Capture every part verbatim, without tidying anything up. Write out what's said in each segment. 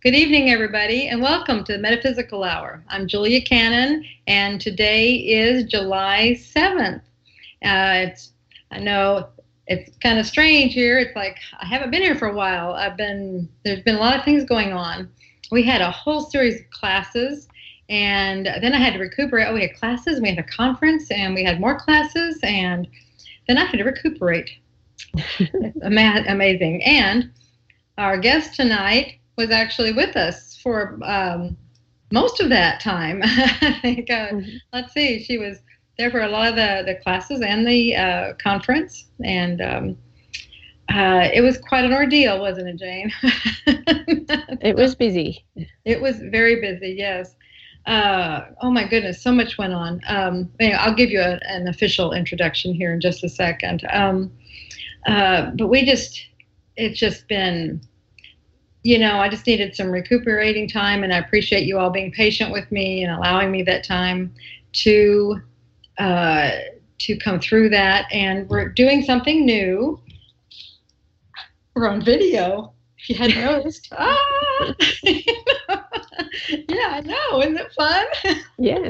Good evening, everybody, and welcome to the Metaphysical Hour. I'm Julia Cannon, and today is July seventh. Uh, it's I know it's kind of strange here. It's like I haven't been here for a while. I've been there's been a lot of things going on. We had a whole series of classes, and then I had to recuperate. Oh, we had classes, we had a conference, and we had more classes, and then I had to recuperate. It's ama- amazing. And our guest tonight was actually with us for um, most of that time. I think, uh, mm-hmm. let's see, she was there for a lot of the, the classes and the uh, conference. And um, uh, it was quite an ordeal, wasn't it, Jane? It was busy. It was very busy, yes. Uh, oh, my goodness, so much went on. Um, anyway, I'll give you a, an official introduction here in just a second. Um, uh, but we just, it's just been... You know, I just needed some recuperating time, and I appreciate you all being patient with me and allowing me that time to uh, to come through that. And we're doing something new. We're on video, if you hadn't noticed. ah! Yeah, I know. Isn't it fun? Yeah.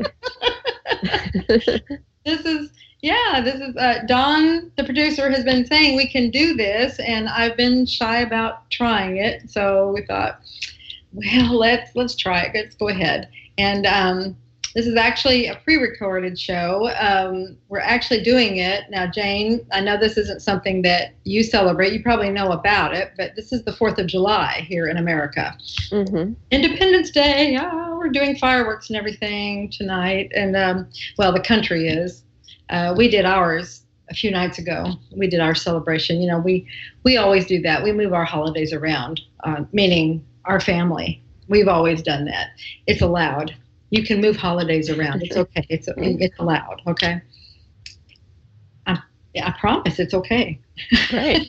This is... Yeah, this is uh, Dawn, the producer, has been saying we can do this, and I've been shy about trying it. So we thought, well, let's let's try it. Let's go ahead. And um, this is actually a pre-recorded show. Um, we're actually doing it now, Jane. I know this isn't something that you celebrate. You probably know about it, but this is the Fourth of July here in America. Mm-hmm. Independence Day. Oh, we're doing fireworks and everything tonight, and um, well, the country is. Uh, we did ours a few nights ago. We did our celebration. You know, we, we always do that. We move our holidays around, uh, meaning our family. We've always done that. It's allowed. You can move holidays around. It's okay. It's it's allowed. Okay. I, I promise it's okay. Right.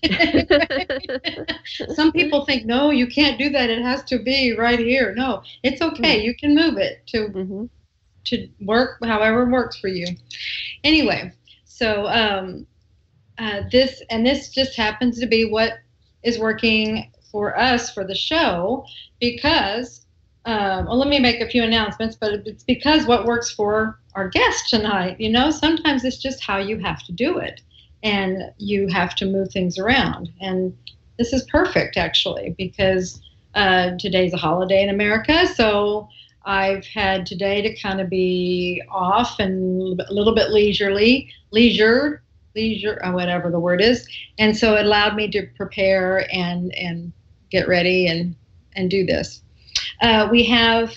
Some people think, no, you can't do that. It has to be right here. No, it's okay. You can move it to. Mm-hmm. to work however works for you. Anyway, so um, uh, this, and this just happens to be what is working for us for the show because, um, well, let me make a few announcements, but it's because what works for our guest tonight. You know, sometimes it's just how you have to do it, and you have to move things around. And this is perfect, actually, because uh, today's a holiday in America, so I've had today to kind of be off and a little bit leisurely, leisure, leisure, or whatever the word is. And so it allowed me to prepare and, and get ready and, and do this. Uh, we have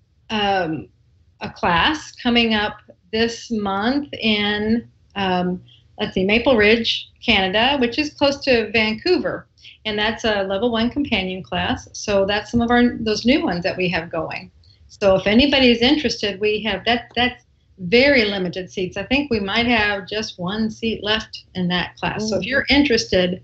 um, a class coming up this month in, um, let's see, Maple Ridge, Canada, which is close to Vancouver. And that's a level one companion class. So that's some of our those new ones that we have going. So if anybody's interested, we have that. That's very limited seats. I think we might have just one seat left in that class. Mm-hmm. So if you're interested,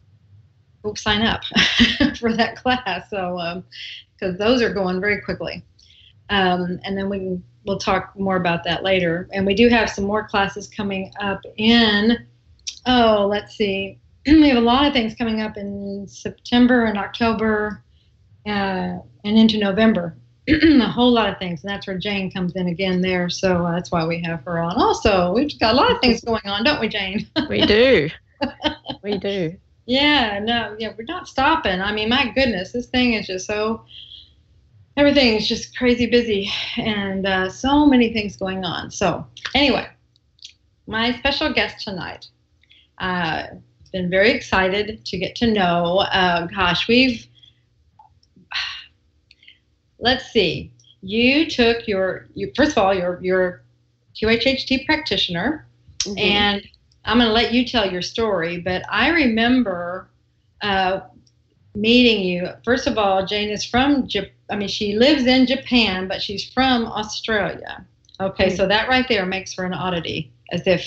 go sign up for that class. So because um, those are going very quickly, um, and then we can, we'll talk more about that later. And we do have some more classes coming up in. Oh, let's see. We have a lot of things coming up in September and October, uh, and into November. A whole lot of things, and that's where Jane comes in again there. So uh, that's why we have her on. Also, we've got a lot of things going on, don't we, Jane? We do. We do. Yeah, no, yeah, we're not stopping. I mean, my goodness, this thing is just so, everything is just crazy busy, and uh, so many things going on. So anyway, my special guest tonight, uh, been very excited to get to know. Uh, gosh, we've, let's see. You took your, you first of all, you're you're Q H H T practitioner, mm-hmm. and I'm going to let you tell your story. But I remember uh, meeting you. First of all, Jane is from Japan. I mean, she lives in Japan, but she's from Australia. Okay, mm-hmm. So that right there makes for an oddity, as if.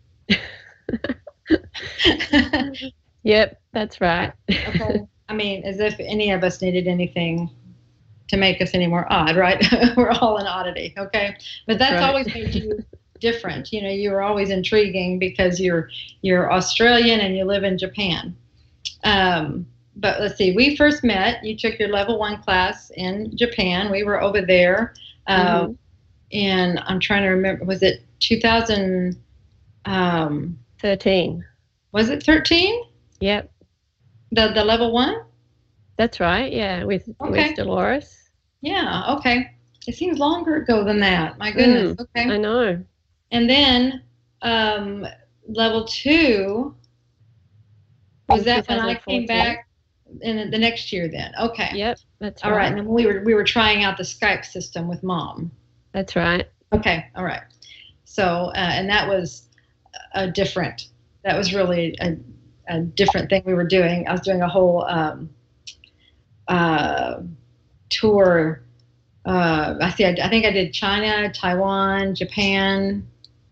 Yep, that's right. Okay. I mean, as if any of us needed anything to make us any more odd, right? We're all an oddity, okay? But that's right. Always made you different. You know, you were always intriguing because you're you're Australian and you live in Japan. Um, but let's see. We first met. You took your level one class in Japan. We were over there, uh, Mm-hmm. and I'm trying to remember. Was it two thousand? Um, thirteen. was it thirteen? Yep. The the level one? That's right. Yeah, with Okay. with Dolores. Yeah. Okay. It seems longer ago than that. My goodness. Mm, Okay. I know. And then um, level two was In that when I came twenty fourteen. back in the next year. Then okay. Yep, that's All right. right. And then we were we were trying out the Skype system with Mom. That's right. Okay. All right. So uh, and that was a different. That was really a, a different thing we were doing. I was doing a whole um, uh, tour. Uh, I see. I, I think I did China, Taiwan, Japan.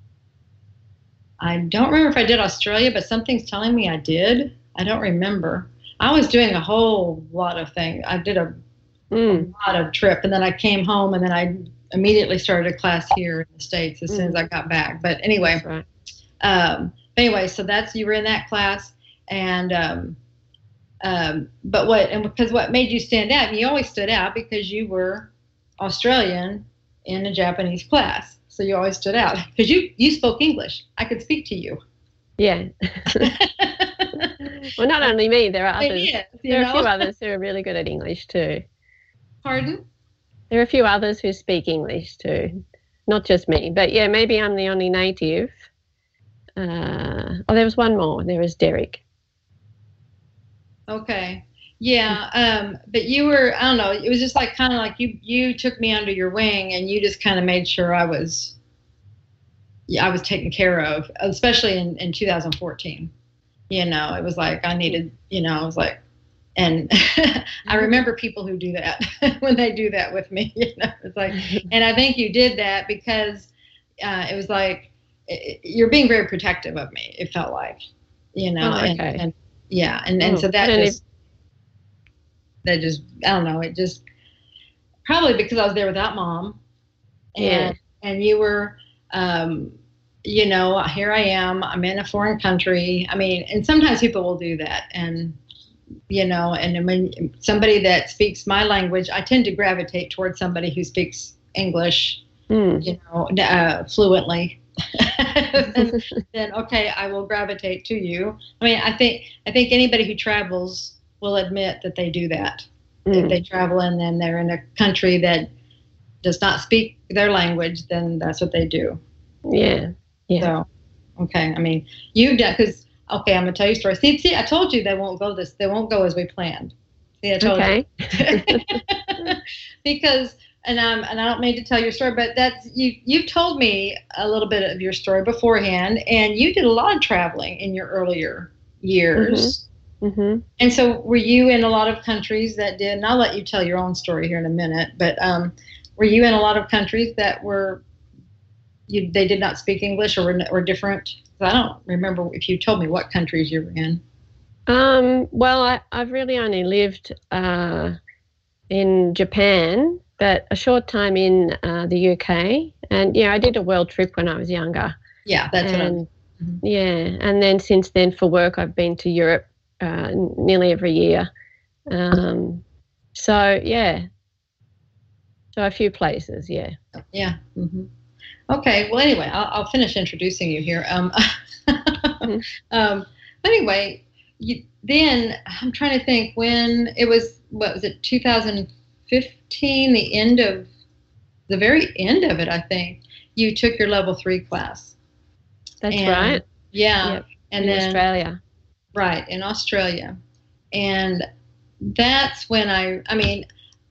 I don't remember if I did Australia, but something's telling me I did. I don't remember. I was doing a whole lot of things. I did a, Mm. a lot of trip, and then I came home, and then I immediately started a class here in the States as Mm. soon as I got back. But anyway, That's right. um, anyway, so that's you were in that class, and um, um, but what and because what made you stand out? You always stood out because you were Australian in a Japanese class. So you always stood out because you, you spoke English. I could speak to you. Yeah. Well, not only me, there are It others. is, you There are know? a few others who are really good at English too. Pardon? There are a few others who speak English too, not just me. But yeah, maybe I'm the only native. Uh, oh, there was one more. There was Derek. Okay. Yeah. Um, but you were, I don't know, it was just like kind of like you, you took me under your wing and you just kind of made sure I was, yeah, I was taken care of, especially in, in two thousand fourteen. You know, it was like I needed, you know, I was like, and I remember people who do that when they do that with me, you know, it's like, and I think you did that because uh, it was like, it, you're being very protective of me. It felt like, you know, Oh, and, okay. and yeah. And, and Oh, so that I don't just, that just, I don't know. It just, probably because I was there without Mom and, Yeah. and you were, um, you know, here I am, I'm in a foreign country. I mean, and sometimes people will do that. And, you know, and when somebody that speaks my language, I tend to gravitate towards somebody who speaks English, Mm. you know, uh, fluently. and then, okay, I will gravitate to you. I mean, I think, I think anybody who travels will admit that they do that. Mm. If they travel and then they're in a country that does not speak their language, then that's what they do. Yeah. Yeah. So, okay. I mean, you've done, because, okay, I'm going to tell you a story. See, see, I told you they won't go this, they won't go as we planned. See, I told Okay. you. Because, and, um, and I don't mean to tell your story, but that's, you, you've told me a little bit of your story beforehand, and you did a lot of traveling in your earlier years. Mm-hmm. And so were you in a lot of countries that did, and I'll let you tell your own story here in a minute, but um, were you in a lot of countries that were, you, they did not speak English or were, or different? I don't remember if you told me what countries you were in. Um, well, I, I've really only lived uh, in Japan, but a short time in uh, the U K. And, yeah, I did a world trip when I was younger. Yeah, that's what I'm. And, yeah, and then since then for work I've been to Europe uh, nearly every year. Um, so, yeah, so a few places, yeah. Yeah. Mm-hmm. Okay. Well, anyway, I'll, I'll finish introducing you here. Um, Mm-hmm. um, anyway, you, then I'm trying to think when it was, what was it, two thousand fifteen, the end of, the very end of it, I think, you took your level three class. That's And, right. Yeah. Yep. And in then, Australia. Right, in Australia. And that's when I, I mean,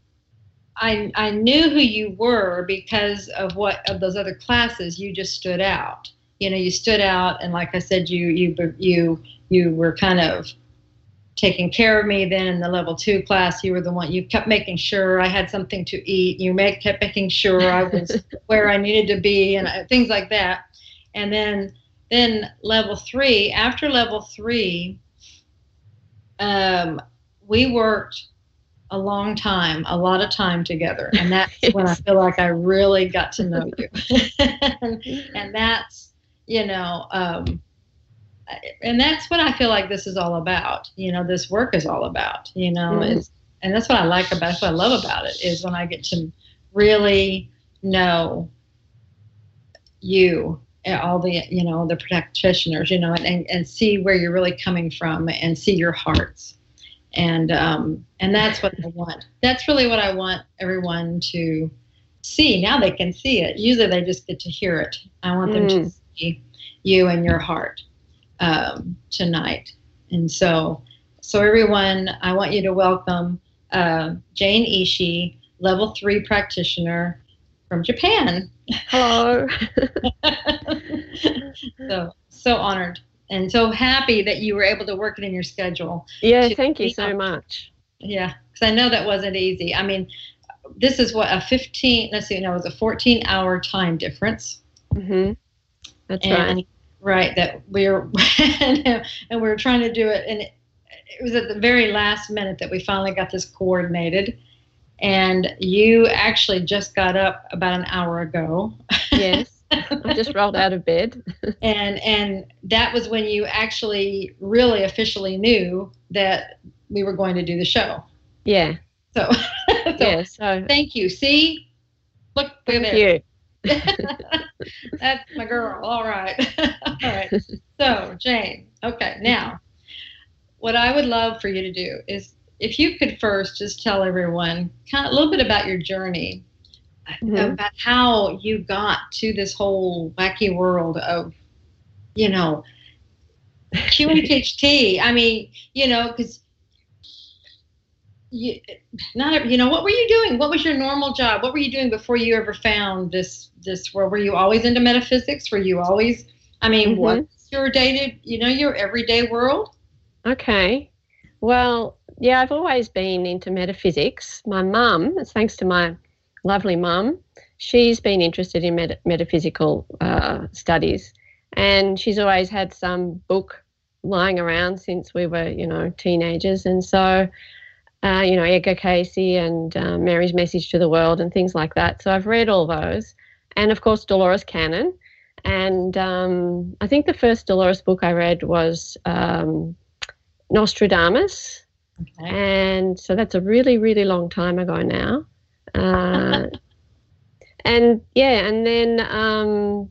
I, I knew who you were because of what of those other classes. You just stood out. You know, you stood out, and like I said, you you you you were kind of taking care of me. Then in the level two class, you were the one. You kept making sure I had something to eat. You make, kept making sure I was where I needed to be, and uh, things like that. And then then level three. After level three, um, we worked a long time, a lot of time together. And that's yes. when I feel like I really got to know you. and, and that's, you know, um, and that's what I feel like this is all about. You know, this work is all about. You know, Mm. it's, and that's what I like about. That's what I love about it is when I get to really know you, all the you know the practitioners, you know, and, and, and see where you're really coming from and see your hearts. And um, and that's what I want. That's really what I want everyone to see. Now they can see it. Usually they just get to hear it. I want them Mm. to see you and your heart um, tonight. And so, so everyone, I want you to welcome uh, Jane Ishii, level three practitioner from Japan. Hello. so so honored and so happy that you were able to work it in your schedule. Yeah, thank you so much. Yeah, because I know that wasn't easy. I mean, this is what a fifteen. Let's see, no, it was a fourteen hour time difference. Mm-hmm. That's and, right. Right, that we're and we were trying to do it, and it, it was at the very last minute that we finally got this coordinated. And you actually just got up about an hour ago. Yes, I just rolled out of bed. and and that was when you actually really officially knew that we were going to do the show. Yeah. So, so yeah. So thank you. See, look, thank there. you. That's my girl. All right. All right. So, Jane, okay, now what I would love for you to do is if you could first just tell everyone kind of a little bit about your journey, mm-hmm. about how you got to this whole wacky world of, you know, Q H H T. I mean, you know, because you, not, you know, what were you doing? What was your normal job? What were you doing before you ever found this this world? Were you always into metaphysics? Were you always, I mean, mm-hmm. what's your day, you know, your everyday world? Okay. Well, yeah, I've always been into metaphysics. My mum, thanks to my lovely mum, she's been interested in met- metaphysical uh, studies, and she's always had some book lying around since we were, you know, teenagers. And so, uh, you know, Edgar Cayce and uh, Mary's Message to the World and things like that. So I've read all those. And, of course, Dolores Cannon. And um, I think the first Dolores book I read was um, Nostradamus. Okay. And so that's a really, really long time ago now. Uh, and, yeah, and then um,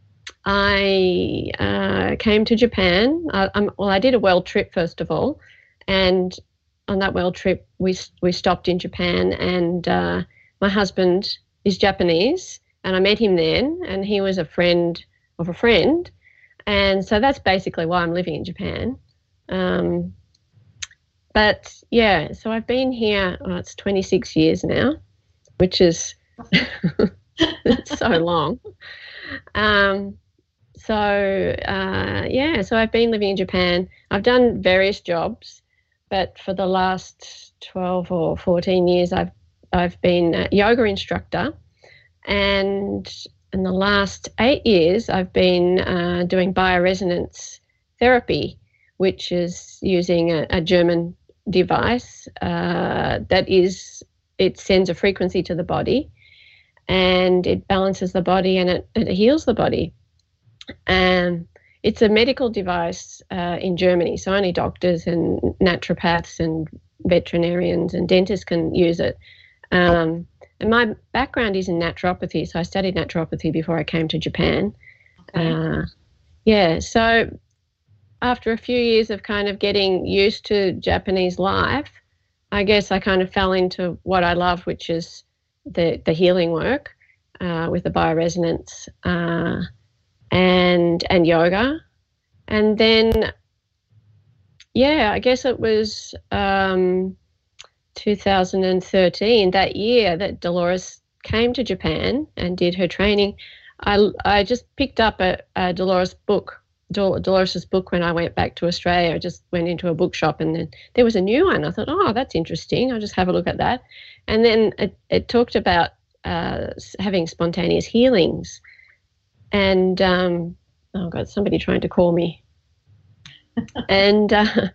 I uh, came to Japan. I, I'm, well, I did a world trip, first of all. And on that world trip, we we stopped in Japan, and uh, my husband is Japanese, and I met him then, and he was a friend of a friend. And so that's basically why I'm living in Japan. Um, but, yeah, so I've been here, oh, it's twenty-six years now, which is it's so long. Um, so, uh, yeah, so I've been living in Japan. I've done various jobs, but for the last twelve or fourteen years, I've I've been a yoga instructor, and in the last eight years, I've been uh, doing bioresonance therapy, which is using a, a German device uh, that is, it sends a frequency to the body, and it balances the body, and it, it heals the body. And it's a medical device uh, in Germany, so only doctors and naturopaths and veterinarians and dentists can use it. Um, and my background is in naturopathy, so I studied naturopathy before I came to Japan. Okay. Uh, yeah, so after a few years of kind of getting used to Japanese life, I guess I kind of fell into what I love, which is the, the healing work uh, with the bioresonance uh, and and yoga. And then, yeah, I guess it was um, two thousand thirteen, that year that Dolores came to Japan and did her training. I, I just picked up a, a Dolores book, Dol- Dolores's book when I went back to Australia. I just went into a bookshop, and then there was a new one. I thought, oh, that's interesting. I'll just have a look at that. And then it, it talked about uh, having spontaneous healings. And, um, oh, God, somebody trying to call me. and uh,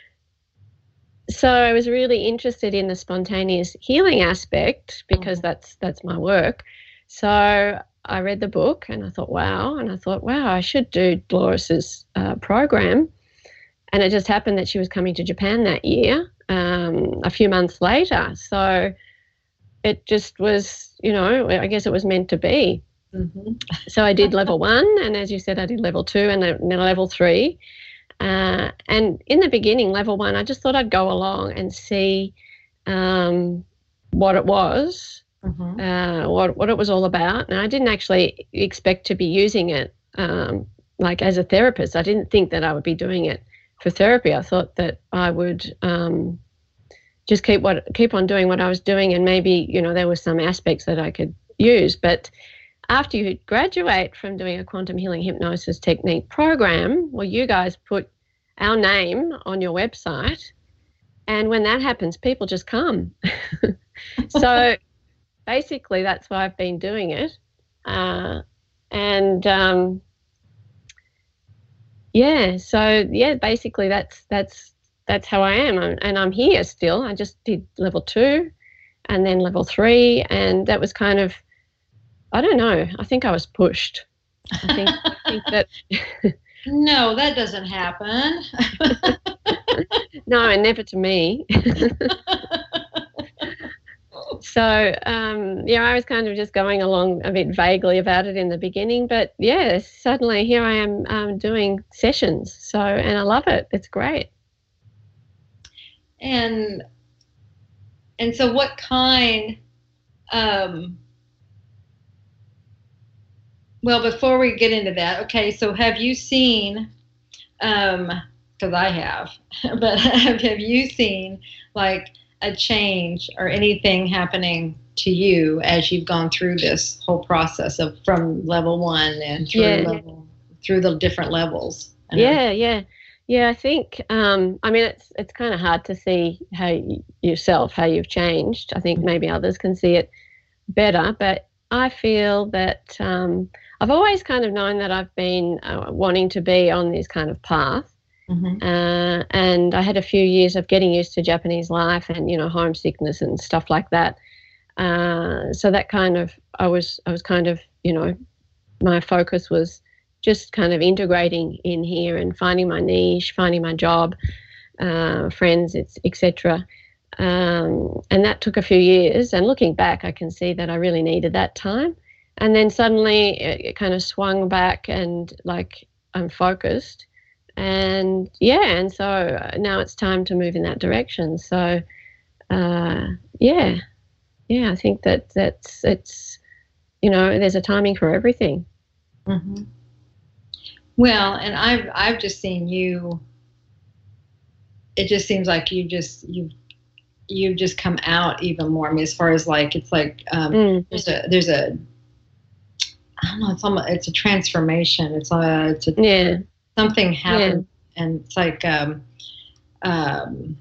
so I was really interested in the spontaneous healing aspect because that's that's my work. So I read the book and I thought, wow. And I thought, wow, I should do Dolores's uh, program. And it just happened that she was coming to Japan that year, um, a few months later. So it just was, you know, I guess it was meant to be. Mm-hmm. So I did level one, and as you said, I did level two and then level three. Uh, and in the beginning, level one, I just thought I'd go along and see um, what it was, mm-hmm. uh, what what it was all about. And I didn't actually expect to be using it um, like as a therapist. I didn't think that I would be doing it for therapy. I thought that I would um, just keep what keep on doing what I was doing, and maybe, you know, there were some aspects that I could use. But after you graduate from doing a quantum healing hypnosis technique program, well, you guys put our name on your website, and when that happens, people just come. So basically, that's why I've been doing it, uh, and um, yeah. So yeah, basically, that's that's that's how I am, I'm, and I'm here still. I just did level two, and then level three, and that was kind of, I don't know. I think I was pushed. I think, I think that. No, that doesn't happen. No, and never to me. So, um, yeah, I was kind of just going along a bit vaguely about it in the beginning, but yeah, suddenly here I am um, doing sessions. So, and I love it. It's great. And and so, what kind? Um, Well, before we get into that, okay, so have you seen, um, because I have, but have, have you seen like a change or anything happening to you as you've gone through this whole process of from level one and through yeah. level, through the different levels? Yeah, yeah. Yeah, I think, um, I mean, it's it's kind of hard to see how you, yourself, how you've changed. I think maybe others can see it better, but I feel that um, I've always kind of known that I've been uh, wanting to be on this kind of path. Mm-hmm. Uh, and I had a few years of getting used to Japanese life and, you know, homesickness and stuff like that. Uh, so that kind of, I was, I was kind of, you know, my focus was just kind of integrating in here and finding my niche, finding my job, uh, friends, et cetera. Um, and that took a few years. And looking back, I can see that I really needed that time. And then suddenly it, it kind of swung back and like I'm focused. And yeah, and so now it's time to move in that direction. So uh, yeah, yeah, I think that that's, it's, you know, there's a timing for everything. Mm-hmm. Well, and I've, I've just seen you, it just seems like you just, you've, you've just come out even more. I mean, as far as like, it's like, um, mm. there's a, there's a, I don't know, it's almost, it's a transformation. It's a, it's a, yeah. something happened, yeah. And it's like, um, um,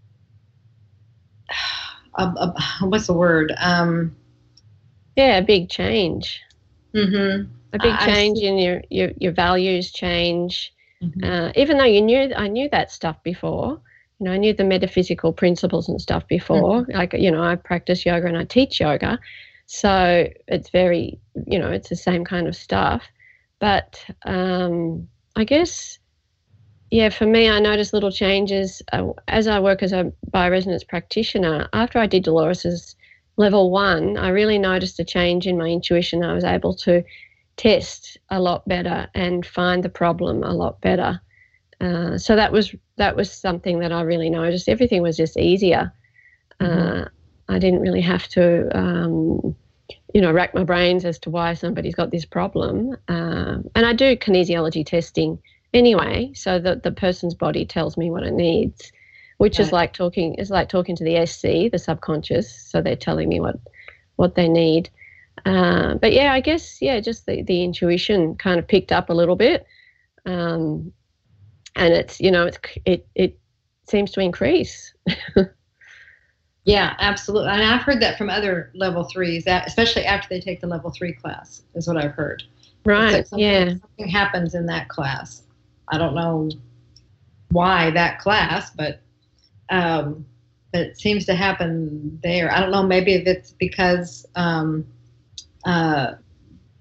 a, a, what's the word? Um, yeah, a big change. Mm-hmm. A big change in your, your, your values change. Mm-hmm. Uh, even though you knew, I knew that stuff before. You know, I knew the metaphysical principles and stuff before. Mm-hmm. Like, you know, I practice yoga and I teach yoga. So it's very, you know, it's the same kind of stuff. But um, I guess, yeah, for me, I noticed little changes uh, as I work as a bioresonance practitioner. After I did Dolores's level one, I really noticed a change in my intuition. I was able to test a lot better and find the problem a lot better. Uh, so that was that was something that I really noticed. Everything was just easier. Mm-hmm. Uh, I didn't really have to, um, you know, rack my brains as to why somebody's got this problem. Uh, and I do kinesiology testing anyway, so that the person's body tells me what it needs, which right. is like talking is like talking to the S C, the subconscious. So they're telling me what what they need. Uh, but yeah, I guess yeah, just the the intuition kind of picked up a little bit. Um, And it's, you know, it's, it it seems to increase. Yeah, absolutely. And I've heard that from other level threes, that, especially after they take the level three class, is what I've heard. Right, like something, yeah. Something happens in that class. I don't know why that class, but, um, but it seems to happen there. I don't know, maybe if it's because um, uh,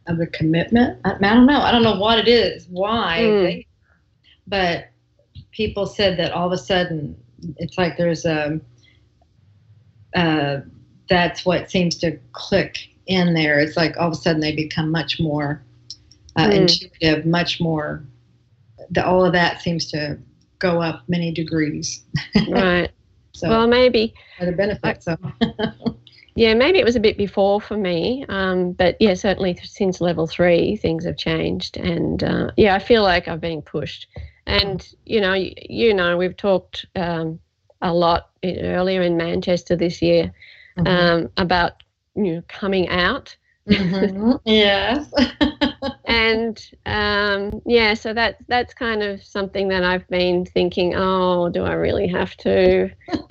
of the commitment. I, I don't know. I don't know what it is, why, Mm. they, but people said that all of a sudden it's like there's a, uh, that's what seems to click in there. It's like all of a sudden they become much more uh, Mm. intuitive, much more, the, all of that seems to go up many degrees. Right. So, Well, maybe. for the benefit, so. Yeah, maybe it was a bit before for me, um, but yeah, certainly since level three, things have changed, and uh, yeah, I feel like I've been pushed. And you know, you, you know, we've talked um, a lot in, earlier in Manchester this year Mhm. um, about you know coming out, Mhm. Yes. and um, yeah, so that that's kind of something that I've been thinking. Oh, do I really have to?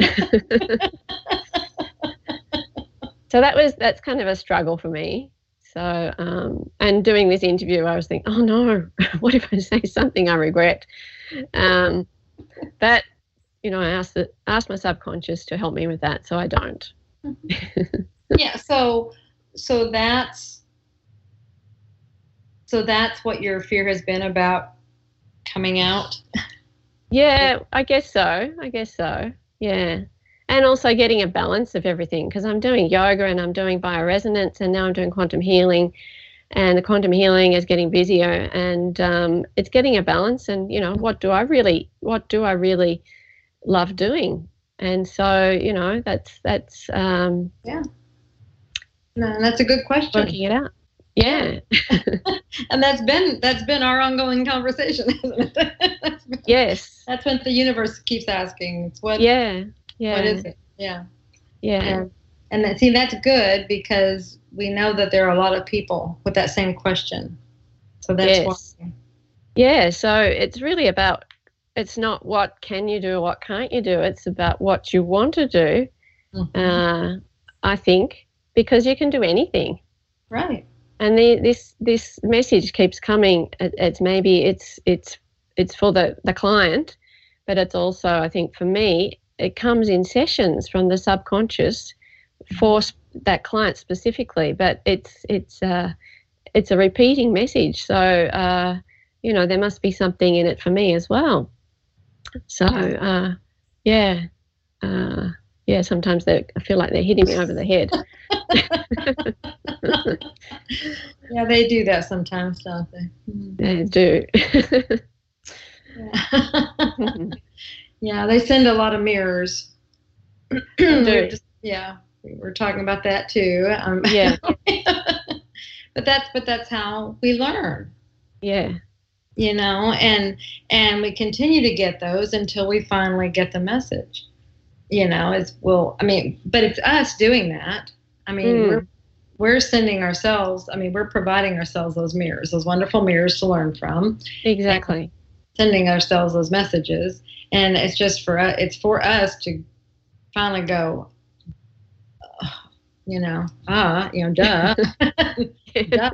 So that was that's kind of a struggle for me. So um, and doing this interview, I was thinking, oh no, what if I say something I regret? Um, but you know, I asked the, asked my subconscious to help me with that, so I don't. Yeah. So, so that's so that's what your fear has been about coming out. Yeah, I guess so. I guess so. Yeah. And also getting a balance of everything because I'm doing yoga and I'm doing bioresonance and now I'm doing quantum healing, and the quantum healing is getting busier, and um, it's getting a balance. And you know, what do I really, what do I really love doing? And so, you know, that's that's um, Yeah. No, that's a good question. working it out. Yeah. And that's been that's been our ongoing conversation, hasn't it? That's been, Yes. That's what the universe keeps asking. It's what. Yeah. Yeah. What is it? Yeah. Yeah. And, and that, see, that's good because we know that there are a lot of people with that same question. So that's Yes. why. Yeah. So it's really about, it's not what can you do or what can't you do. It's about what you want to do, Mm-hmm. uh, I think, because you can do anything. Right. And the, this this message keeps coming. It, it's maybe it's it's it's for the, the client, but it's also, I think, for me, it comes in sessions from the subconscious for that client specifically. But it's it's uh, it's a repeating message. So uh, you know, there must be something in it for me as well. So uh, yeah, uh, yeah. Sometimes they, I feel like they're hitting me over the head. Yeah, they do that sometimes, don't they? Mm. They do. Yeah. Yeah, they send a lot of mirrors. do. Just, yeah, we were talking about that too. Um, Yeah. but that's but that's how we learn. Yeah. You know, and and we continue to get those until we finally get the message. You know, it's well, I mean, but it's us doing that. I mean, mm. we're we're sending ourselves. I mean, we're providing ourselves those mirrors, those wonderful mirrors to learn from. Exactly. Sending ourselves those messages, and it's just for us. It's for us to finally go. Uh, you know, ah, you know, duh, duh.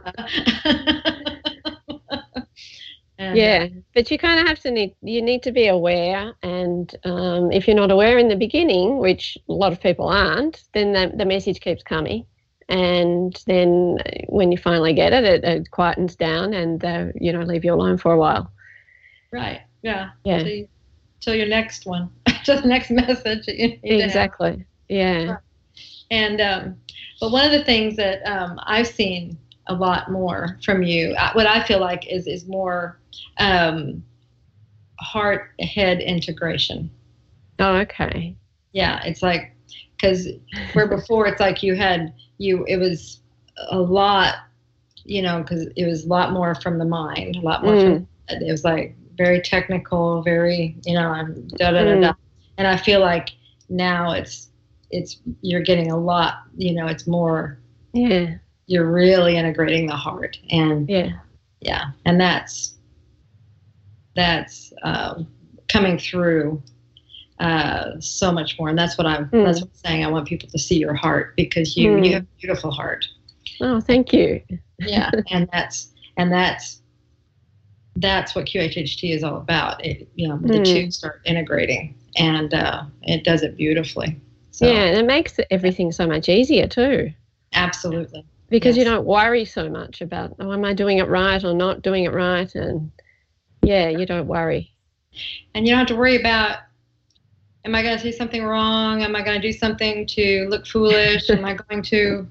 And, yeah, but you kind of have to need, you need to be aware, and um, if you're not aware in the beginning, which a lot of people aren't, then the, the message keeps coming, and then when you finally get it, it, it quietens down, and uh, you know, leave you alone for a while. Right. Yeah. Yeah. Till, you, till your next one, till the next message. That you need exactly. To have. Yeah. And um, but one of the things that um, I've seen a lot more from you, what I feel like is is more um, heart head integration. Oh, okay. Yeah, it's like, because where before it's like you had you it was a lot, you know, because it was a lot more from the mind, a lot more. Mm. From, it was like very technical, very, you know, da da da da. And I feel like now it's it's you're getting a lot, you know, it's more. Yeah. You're really integrating the heart, and yeah, yeah, and that's that's um, coming through uh, so much more, and that's what I'm. Mm. That's what I'm saying. I want people to see your heart because you mm. you have a beautiful heart. Oh, thank you. Yeah, and that's and that's that's what Q H H T is all about. It, you know, the mm. two start integrating, and uh, it does it beautifully. So, yeah, and it makes everything so much easier too. Absolutely. because yes. you don't worry so much about, oh, am I doing it right or not doing it right? And yeah, you don't worry. And you don't have to worry about, am I going to say something wrong? Am I going to do something to look foolish? Am I going to?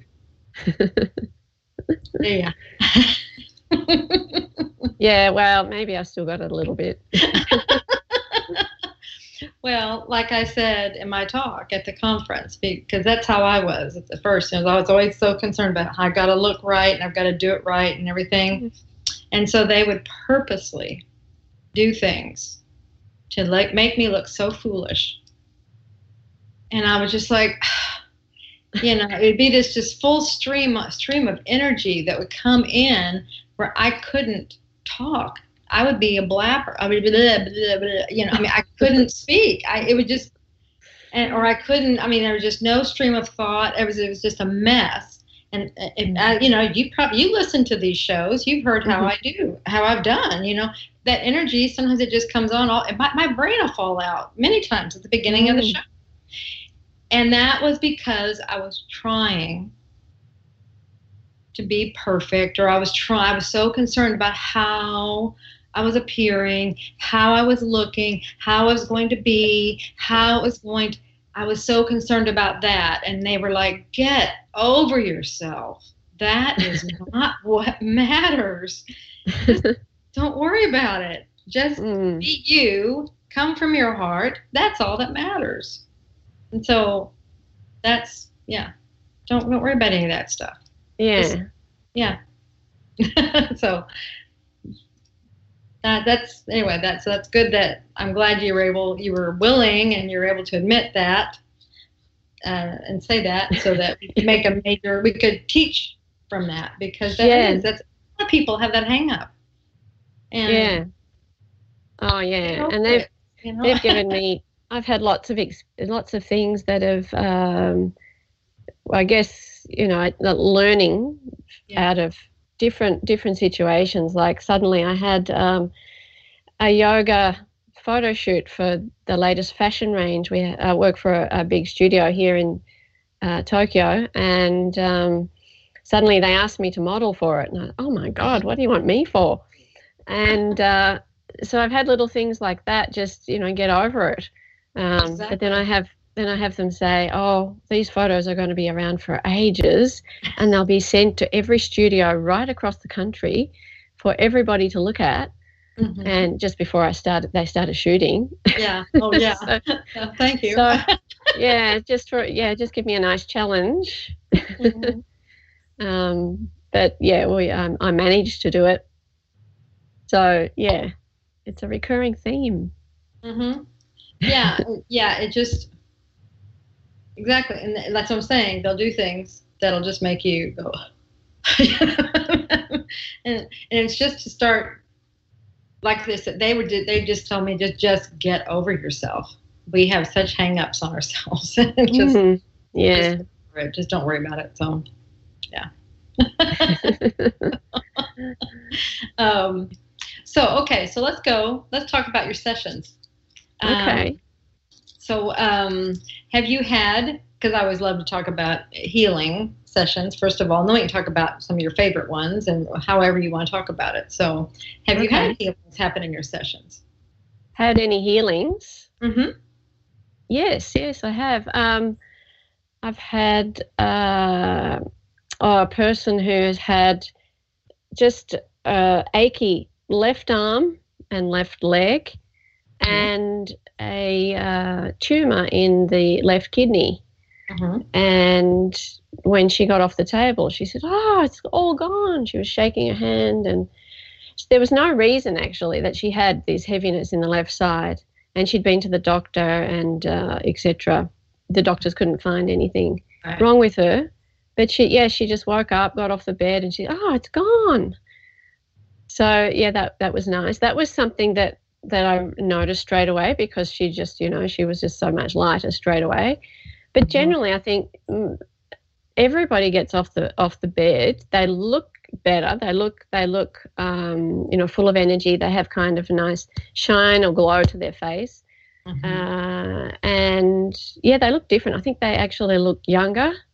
Yeah. Yeah, well, maybe I still got it a little bit. Well, like I said in my talk at the conference, because that's how I was at the first. You know, I was always so concerned about I got to look right and I've got to do it right and everything. Mm-hmm. And so they would purposely do things to like make me look so foolish. And I was just like, you know, it'd be this just full stream stream of energy that would come in where I couldn't talk. I would be a blabber. I would be, blah, blah, blah, you know, I mean, I couldn't speak. I, it would just, and, or I couldn't, I mean, there was just no stream of thought. It was, it was just a mess. And, it, I, you know, you probably, you listen to these shows, you've heard how mm-hmm. I do, how I've done, you know, that energy, sometimes it just comes on, all, my, my brain will fall out many times at the beginning mm. of the show. And that was because I was trying to be perfect, or I was trying, I was so concerned about how I was appearing, how I was looking, how I was going to be, how it was going to, I was so concerned about that. And they were like, get over yourself. That is not what matters. Just don't worry about it. Just mm. be you, come from your heart. That's all that matters. And so that's, yeah, don't, don't worry about any of that stuff. Yeah. Just, yeah. So that, that's, anyway, that's, that's good that I'm glad you were able, you were willing and you were able to admit that uh, and say that so that we could make a major, we could teach from that, because that yeah. is, that's, a lot of people have that hang up. And, yeah. Oh yeah. And they've, it, you know? They've given me, I've had lots of, ex- lots of things that have, um, I guess, you know, learning yeah. out of different different situations. Like suddenly I had um, a yoga photo shoot for the latest fashion range. We uh, work for a, a big studio here in uh, Tokyo, and um, suddenly they asked me to model for it. And I, oh my God, what do you want me for? And uh, so I've had little things like that, just, you know, get over it. Um, exactly. But then I have Then I have them say, oh, these photos are going to be around for ages, and they'll be sent to every studio right across the country for everybody to look at. Mm-hmm. And just before I started, they started shooting. Yeah. Oh, yeah. so, oh, thank you. So, yeah, just for yeah, just give me a nice challenge. Mm-hmm. um, but yeah, we um, I managed to do it. So yeah, it's a recurring theme. Mm-hmm. Yeah, yeah. It just. Exactly, and that's what I'm saying. They'll do things that'll just make you go, and, and it's just to start like this. They would, they just tell me just just get over yourself. We have such hang-ups on ourselves. just mm-hmm. yeah, just, just don't worry about it. So, yeah. um. So okay, so let's go. Let's talk about your sessions. Okay. Um, So um, have you had, because I always love to talk about healing sessions, first of all, and then we can talk about some of your favorite ones and however you want to talk about it. So have okay. you had healings happen in your sessions? Had any healings? Mm-hmm. Yes, yes, I have. Um, I've had uh, a person who has had just uh, achy left arm and left leg, and a uh, tumor in the left kidney. Mm-hmm. And when she got off the table, she said, oh, it's all gone. She was shaking her hand, and there was no reason actually that she had this heaviness in the left side. And she'd been to the doctor and uh, et cetera. The doctors couldn't find anything right. wrong with her. But she, yeah, she just woke up, got off the bed, and she, oh, it's gone. So yeah, that that was nice. That was something that that I noticed straight away, because she just, you know, she was just so much lighter straight away. But generally, I think everybody gets off the off the bed. They look better. They look they look um, you know, full of energy. They have kind of a nice shine or glow to their face, mm-hmm. uh, and yeah, they look different. I think they actually look younger.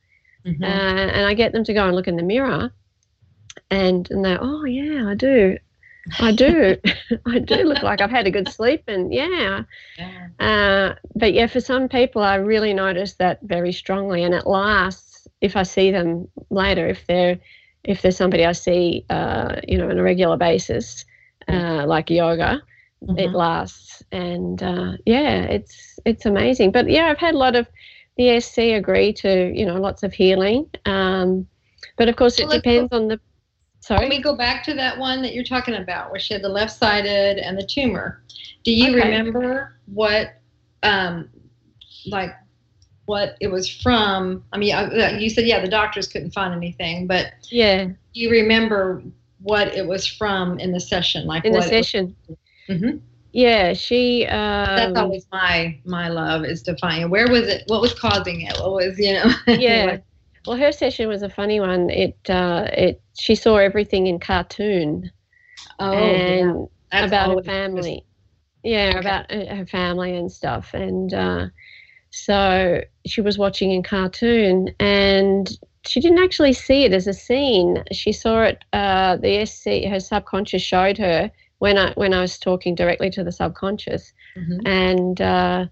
mm-hmm. uh, and I get them to go and look in the mirror, and and they, oh yeah, I do, I do, I do look like I've had a good sleep, and yeah. yeah. Uh, but yeah, for some people, I really notice that very strongly, and it lasts if I see them later. If they're if there's somebody I see, uh, you know, on a regular basis, uh, like yoga, mm-hmm. it lasts, and uh, yeah, it's it's amazing. But yeah, I've had a lot of the S C agree to, you know, lots of healing, um, but of course it well, depends on the. Sorry? Let me go back to that one that you're talking about where she had the left-sided and the tumor. Do you okay. remember what, um, like, what it was from? I mean, you said, yeah, the doctors couldn't find anything, but yeah, do you remember what it was from in the session? Like in what the session? Mm-hmm. Yeah, she. Um, That's always my my love is to find where was it? What was causing it? What was you know? Yeah. Well, her session was a funny one. It uh, it she saw everything in cartoon, oh, and yeah. about her family, yeah, okay. about her family and stuff. And uh, so she was watching in cartoon, and she didn't actually see it as a scene. She saw it. Uh, the S C, her subconscious showed her when I when I was talking directly to the subconscious, mm-hmm. and. Uh,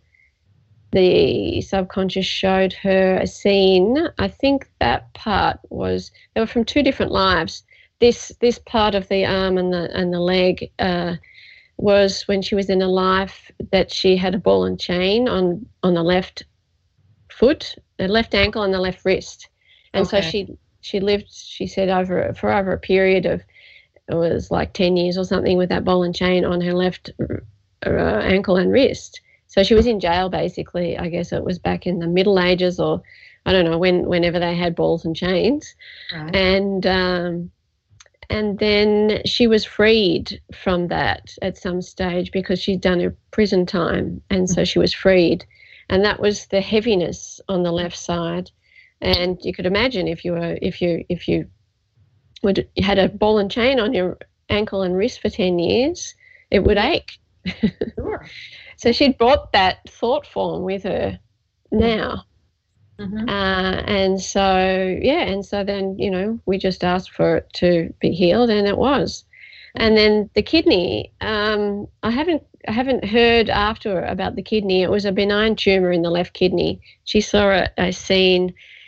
The subconscious showed her a scene. I think that part was, they were from two different lives. This this part of the arm and the and the leg uh, was when she was in a life that she had a ball and chain on, on the left foot, the left ankle and the left wrist. And okay. so she she lived, she said, over for over a period of, it was like ten years or something with that ball and chain on her left uh, ankle and wrist. So she was in jail, basically. I guess it was back in the Middle Ages, or I don't know when, whenever they had balls and chains. Right. And um, and then she was freed from that at some stage because she'd done her prison time, and so she was freed. And that was the heaviness on the left side. And you could imagine if you were if you if you would you had a ball and chain on your ankle and wrist for ten years, it would ache. Sure. So she'd brought that thought form with her now. Mm-hmm. Uh, and so, yeah, and so then, you know, we just asked for it to be healed, and it was. And then the kidney, um, I haven't I haven't heard after about the kidney. It was a benign tumour in the left kidney. She saw a, a scene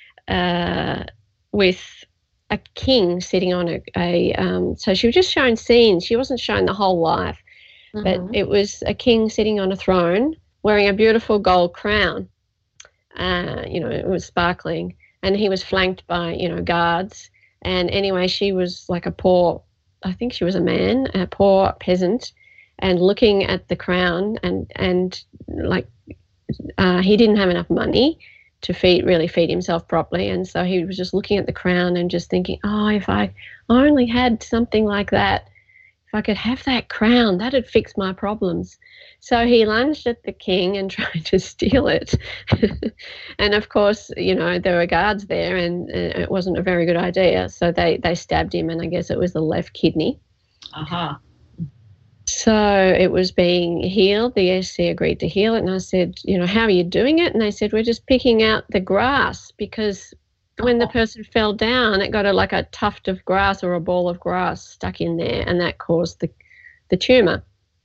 uh, with a king sitting on a, a um, so she was just shown scenes. She wasn't shown the whole life. But mm-hmm. it was a king sitting on a throne wearing a beautiful gold crown. Uh, you know, it was sparkling. And he was flanked by, you know, guards. And anyway, she was like a poor, I think she was a man, a poor peasant, and looking at the crown and, and like uh, he didn't have enough money to feed, really feed himself properly. And so he was just looking at the crown and just thinking, oh, if I only had something like that, if I could have that crown, that'd fix my problems. So he lunged at the king and tried to steal it. And of course, you know, there were guards there, and it wasn't a very good idea. So they, they stabbed him, and I guess it was the left kidney. Uh-huh. So it was being healed. The S C agreed to heal it. And I said, you know, how are you doing it? And they said, we're just picking out the grass, because when the person fell down, it got a, like a tuft of grass or a ball of grass stuck in there, and that caused the the tumour.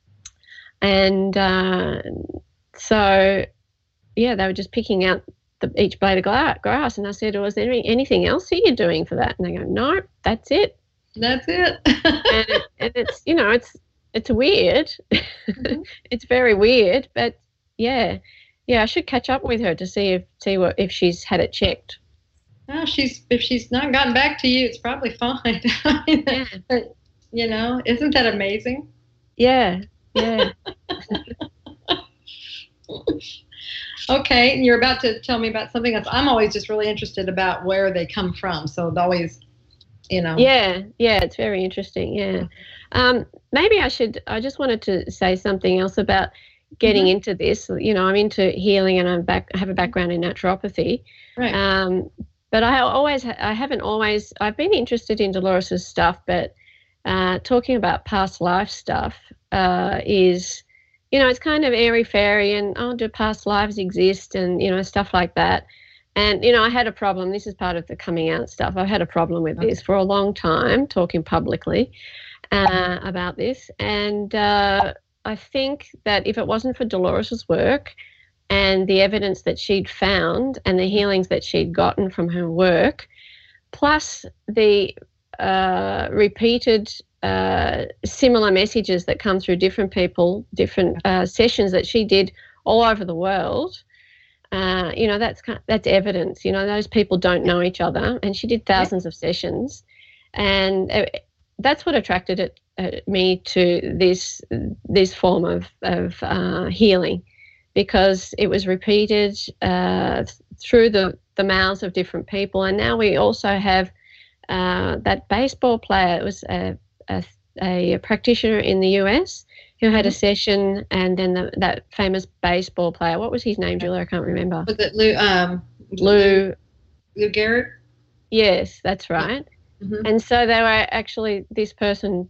And uh, so, yeah, they were just picking out the, each blade of gla- grass. And I said, was there any, anything else that you're doing for that? And they go, no, that's it. That's it. and, it and it's, you know, it's it's weird. Mm-hmm. It's very weird, but yeah, yeah, I should catch up with her to see if see what if she's had it checked. Well, she's if she's not gotten back to you, it's probably fine. Yeah. But, you know, isn't that amazing? Yeah, yeah. Okay, you're about to tell me about something else. I'm always just really interested about where they come from, so it's always, you know. Yeah, yeah, it's very interesting, yeah. Um, maybe I should, I just wanted to say something else about getting mm-hmm. into this. You know, I'm into healing, and I'm back, I have a background in naturopathy. Right. Um, But I always, I haven't always, I've been interested in Dolores's stuff, but uh, talking about past life stuff uh, is, you know, it's kind of airy-fairy, and, oh, do past lives exist, and, you know, stuff like that. And, you know, I had a problem. This is part of the coming out stuff. I've had a problem with this for a long time, talking publicly uh, about this. And uh, I think that if it wasn't for Dolores's work and the evidence that she'd found and the healings that she'd gotten from her work, plus the uh, repeated uh, similar messages that come through different people, different uh, sessions that she did all over the world, uh, you know, that's that's evidence. You know, those people don't know each other, and she did thousands of sessions, and uh, that's what attracted it, uh, me to this this form of of uh, healing, because it was repeated uh, through the the mouths of different people. And now we also have uh, that baseball player. It was a, a, a practitioner in the U S who had a session, and then the, that famous baseball player. What was his name, Julia? I can't remember. Was it Lou? Um, Lou. Lou Gehrig? Yes, that's right. Mm-hmm. And so they were actually, this person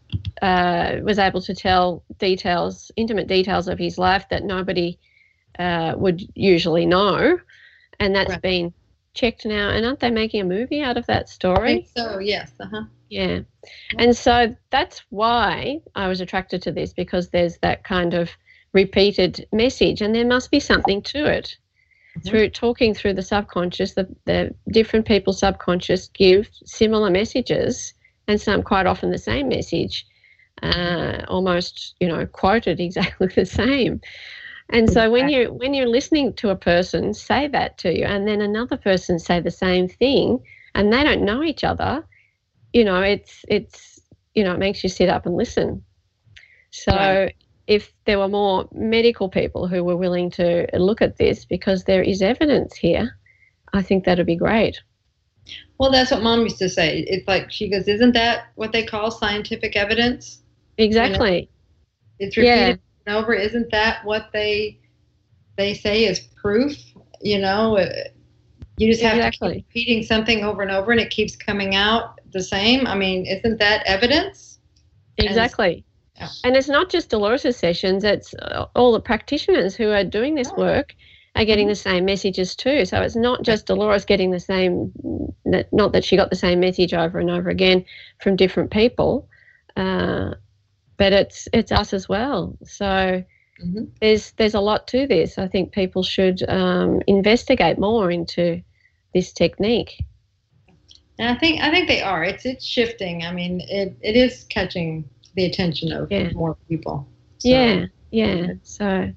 uh, was able to tell details, intimate details of his life that nobody uh, would usually know. And that's right. been checked now. And aren't they making a movie out of that story? I think so, yes. Uh-huh. Yeah. And so that's why I was attracted to this, because there's that kind of repeated message, and there must be something to it. Mm-hmm. Through talking through the subconscious, the, the different people's subconscious give similar messages, and some quite often the same message, uh, almost, you know, quoted exactly the same. And so when you when you're listening to a person say that to you, and then another person say the same thing, and they don't know each other, you know, it's it's you know, it makes you sit up and listen. So right. if there were more medical people who were willing to look at this, because there is evidence here, I think that'd be great. Well, that's what Mom used to say. It's like, she goes, isn't that what they call scientific evidence? Exactly. You know, it's repeated yeah. over. Isn't that what they they say is proof? You know, you just have exactly. to keep repeating something over and over, and it keeps coming out the same. I mean, isn't that evidence? Exactly. And, yeah. and it's not just Dolores' sessions. It's all the practitioners who are doing this oh. work are getting mm-hmm. the same messages too. So it's not just Dolores getting the same, not that she got the same message over and over again from different people, uh, but it's it's us as well. So mm-hmm. there's there's a lot to this. I think people should um, investigate more into this technique. And I think I think they are. It's it's shifting. I mean, it, it is catching the attention of yeah. more people. So, yeah, yeah. So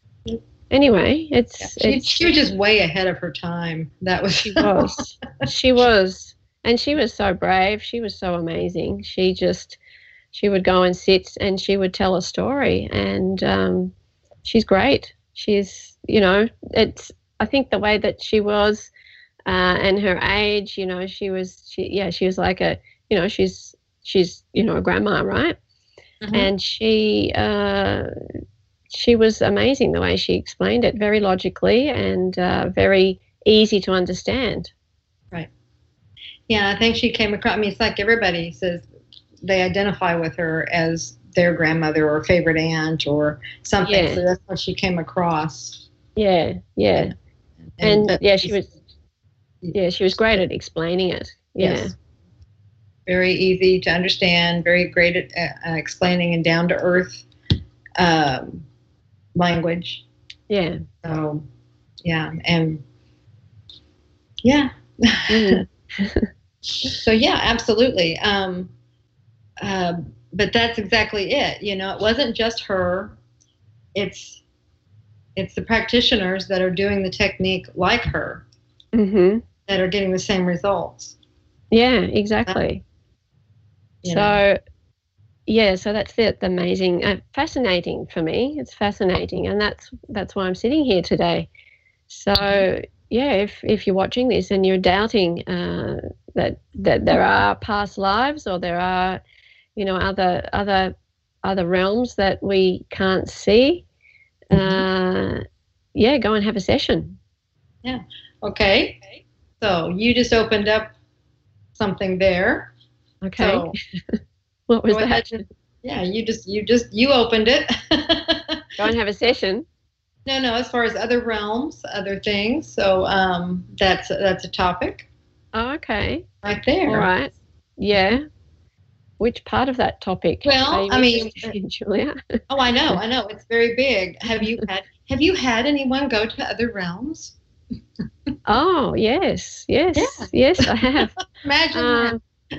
anyway, it's yeah, she, it's she was just way ahead of her time. That was she was she was, and she was so brave. She was so amazing. She just she would go and sit and she would tell a story, and um, she's great. She's you know it's I think the way that she was. Uh, and her age, you know, she was, she, yeah, she was like a, you know, she's, she's, you know, a grandma, right? Mm-hmm. And she, uh, she was amazing the way she explained it, very logically and uh, very easy to understand. Right. Yeah, I think she came across, I mean, it's like everybody says they identify with her as their grandmother or favorite aunt or something. Yeah. So that's what she came across. Yeah, yeah. And, and yeah, she was, Yeah, she was great at explaining it. Yeah. Yes. Very easy to understand, very great at uh, explaining in down-to-earth um, language. Yeah. So, yeah, and yeah. Mm. So, yeah, absolutely. Um, uh, but that's exactly it. You know, it wasn't just her. It's, it's the practitioners that are doing the technique like her. Mm-hmm. That are getting the same results. Yeah, exactly. Uh, so, know. yeah, so that's it. Amazing, uh, fascinating for me. It's fascinating, and that's that's why I'm sitting here today. So, yeah, if if you're watching this and you're doubting uh, that that there are past lives or there are, you know, other other other realms that we can't see, mm-hmm. uh, yeah, go and have a session. Yeah. Okay. So you just opened up something there. Okay. So, what was that? Yeah, you just you just you opened it. Go and have a session. No, no, as far as other realms, other things. So um, that's that's a topic Oh, okay. right All there. right. Yeah. Which part of that topic are Well, you I mean, interested in, Julia? oh, I know, I know, it's very big. Have you had have you had anyone go to other realms? Oh, yes, Yeah, yes, yes, I have. imagine that. Um,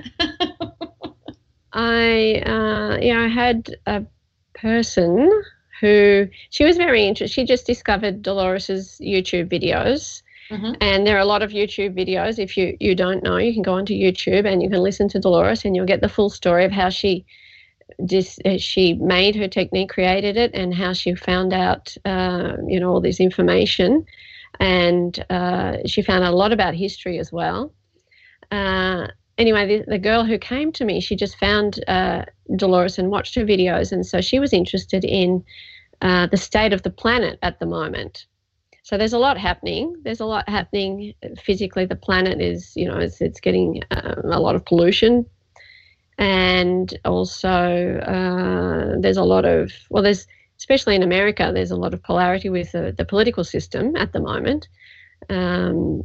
I, uh, yeah, I had a person who she was very interested. She just discovered Dolores's YouTube videos, Hmm. and there are a lot of YouTube videos. If you you don't know, you can go onto YouTube and you can listen to Dolores, and you'll get the full story of how she just she made her technique, created it, and how she found out, uh, you know, all this information, and uh, she found out a lot about history as well. Uh, anyway, the, the girl who came to me, she just found uh, Dolores and watched her videos, and so she was interested in uh, the state of the planet at the moment. So there's a lot happening. There's a lot happening physically. The planet is, you know, it's, it's getting um, a lot of pollution, and also uh, there's a lot of, well, there's, especially in America, there's a lot of polarity with the, the political system at the moment. Um,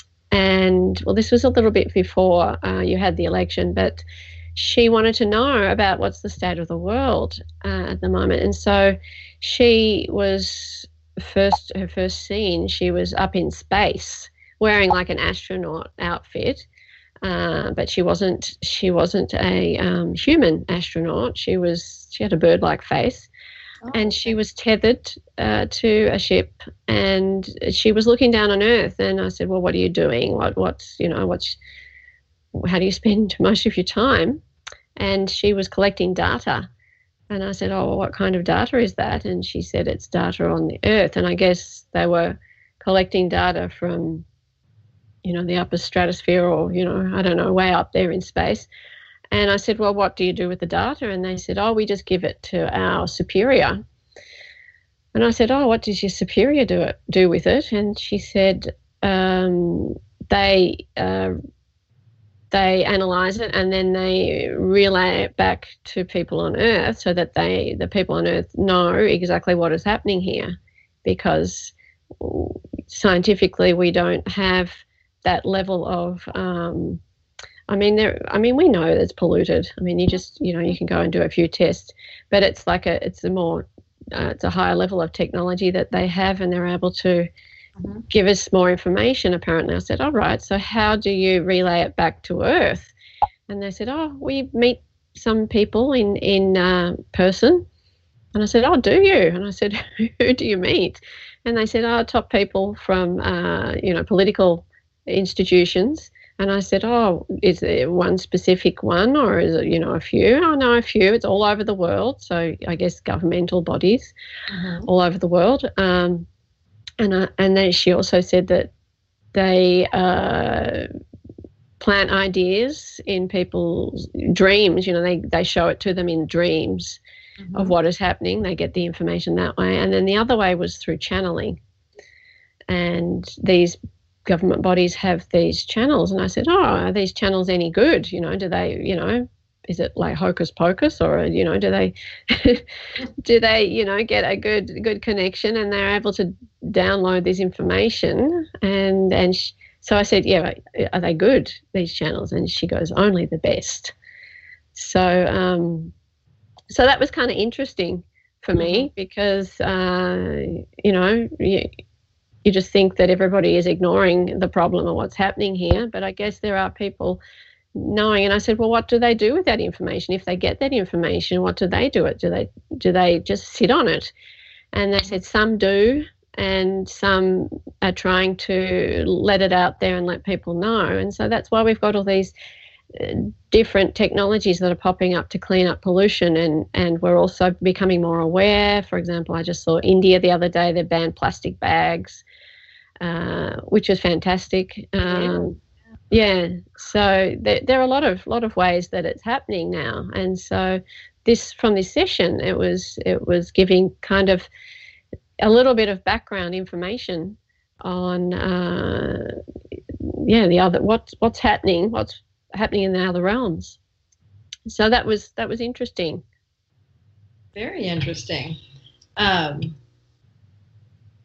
and well, this was a little bit before uh, you had the election, but she wanted to know about what's the state of the world uh, at the moment. And so she was first, her first scene, she was up in space wearing like an astronaut outfit. Uh, but she wasn't. She wasn't a um, human astronaut. She was. She had a bird-like face, Oh, and she was tethered uh, to a ship, and she was looking down on Earth. And I said, "Well, what are you doing? What? What's you know? What's? How do you spend most of your time?" And she was collecting data. And I said, "Oh, well, what kind of data is that?" And she said, "It's data on the Earth." And I guess they were collecting data from, you know, the upper stratosphere, or, you know, I don't know, way up there in space. And I said, "Well, what do you do with the data?" And they said, "Oh, we just give it to our superior." And I said, "Oh, what does your superior do it do with it?" And she said, um, they uh, they analyze it, and then they relay it back to people on Earth, so that they the people on Earth know exactly what is happening here, because scientifically we don't have that level of um, I mean there I mean we know it's polluted. I mean, you just, you know, you can go and do a few tests, but it's like a it's a more uh, it's a higher level of technology that they have, and they're able to mm-hmm. give us more information, apparently. I said, all right, so how do you relay it back to Earth? And they said, oh, we meet some people in in uh, person. And I said, oh, do you? And I said, who do you meet? And they said, oh, top people from, uh, you know, political institutions. And I said, oh, is there one specific one, or is it, you know, a few? Oh, no, a few. It's all over the world. So I guess governmental bodies mm-hmm. all over the world. Um, and uh, and then she also said that they uh, plant ideas in people's dreams. You know, they, they show it to them in dreams. Mm-hmm. of what is happening. They get the information that way. And then the other way was through channeling. And these government bodies have these channels. And I said, oh, are these channels any good? You know, do they, you know, is it like hocus pocus, or, you know, do they, do they, you know, get a good, good connection, and they're able to download this information? And, and she, so I said, yeah, are they good, these channels? And she goes, only the best. So, um, So that was kind of interesting for me, mm-hmm. because, uh, you know, you, you just think that everybody is ignoring the problem of what's happening here. But I guess there are people knowing. And I said, well, what do they do with that information? If they get that information, what do they do it? Do they, do they just sit on it? And they said some do, and some are trying to let it out there and let people know. And so that's why we've got all these different technologies that are popping up to clean up pollution, and and we're also becoming more aware. For example, I just saw India the other day, they banned plastic bags, uh, which is fantastic. Um, yeah, so there, there are a lot of lot of ways that it's happening now. And so this from this session, it was it was giving kind of a little bit of background information on uh, yeah the other what's what's happening what's happening in the other realms. So that was that was interesting. Very interesting. Um,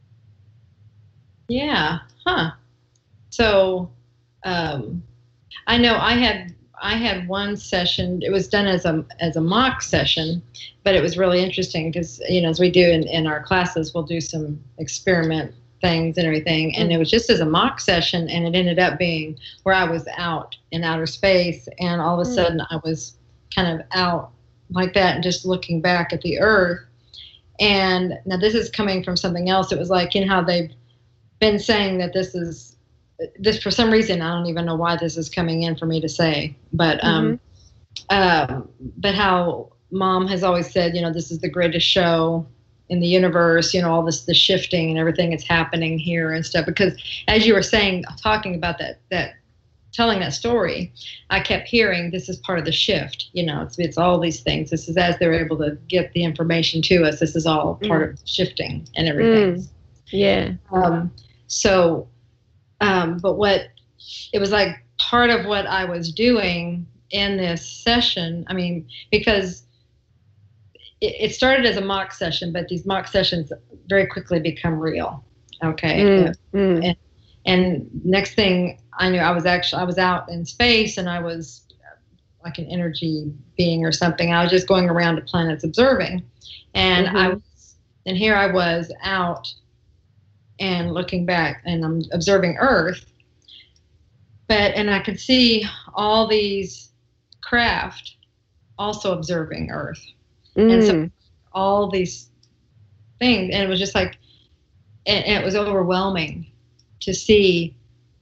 Yeah. Huh. So, um, I know I had I had one session. It was done as a as a mock session, but it was really interesting because, you know, as we do in, in our classes, we'll do some experiment things and everything. And Mm. it was just as a mock session, and it ended up being where I was out in outer space, and all of a Mm. sudden I was kind of out like that and just looking back at the Earth. And now this is coming from something else. It was like, you know how they've been saying that this is this for some reason. I don't even know why this is coming in for me to say, but um, Mm-hmm. um, but how Mom has always said, you know, this is the greatest show in the universe. You know, all this the shifting and everything that's happening here and stuff. Because as you were saying, talking about that that telling that story, I kept hearing this is part of the shift. You know, it's it's all these things. This is as they're able to get the information to us. This is all part Mm. of shifting and everything. Mm. Yeah. Um, so, um, but what it was like part of what I was doing in this session. I mean, because it, it started as a mock session, but these mock sessions very quickly become real. Okay. Mm. Mm. And, and next thing I knew, I was actually I was out in space, and I was like an energy being or something. I was just going around the planets observing, and Mm-hmm. I was, and here I was out and looking back, and I'm observing Earth, but and I could see all these craft also observing Earth, Mm. and so all these things, and it was just like, and, and it was overwhelming to see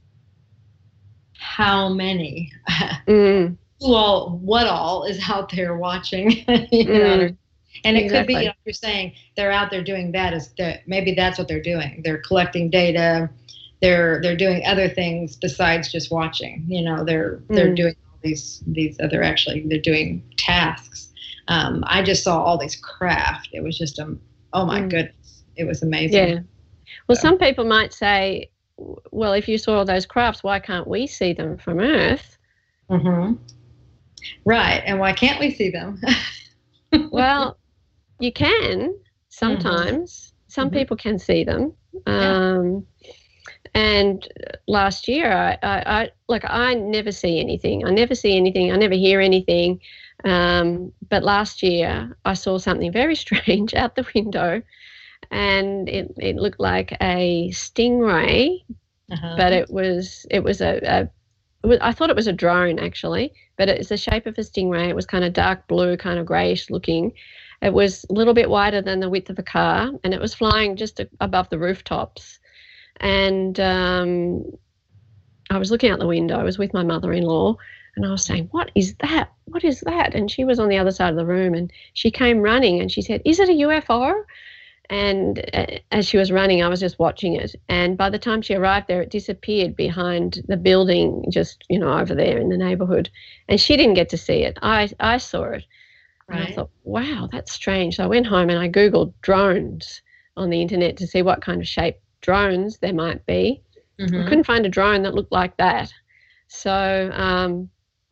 how many, Mm. who all, what all is out there watching, you know. Mm. And it could be, Exactly. you know, you're saying they're out there doing that, is that maybe that's what they're doing. They're collecting data. They're they're doing other things besides just watching. You know, they're they're Mm. doing all these these other actually they're doing tasks. Um, I just saw all these craft. It was just um oh my Mm. goodness, it was amazing. Yeah. Well, So, some people might say, w- well, if you saw those crafts, why can't we see them from Earth? hmm right. And why can't we see them? Well, you can sometimes. Some Mhm. people can see them. Yeah. Um, and last year, I, I, I like I never see anything. I never see anything. I never hear anything. Um, but last year, I saw something very strange out the window, and it, it looked like a stingray, Uh-huh. but it was it was a, a it was, I thought it was a drone actually, but it's the shape of a stingray. It was kind of dark blue, kind of greyish looking. It was a little bit wider than the width of a car, and it was flying just a, above the rooftops. And um, I was looking out the window. I was with my mother-in-law, and I was saying, "What is that? What is that?" And she was on the other side of the room, and she came running, and she said, "Is it a U F O?" And uh, as she was running, I was just watching it. And by the time she arrived there, it disappeared behind the building, just, you know, over there in the neighborhood. And she didn't get to see it. I, I saw it. And I Right. thought, wow, that's strange. So I went home and I Googled drones on the internet to see what kind of shape drones there might be. Mhm. I couldn't find a drone that looked like that. So um,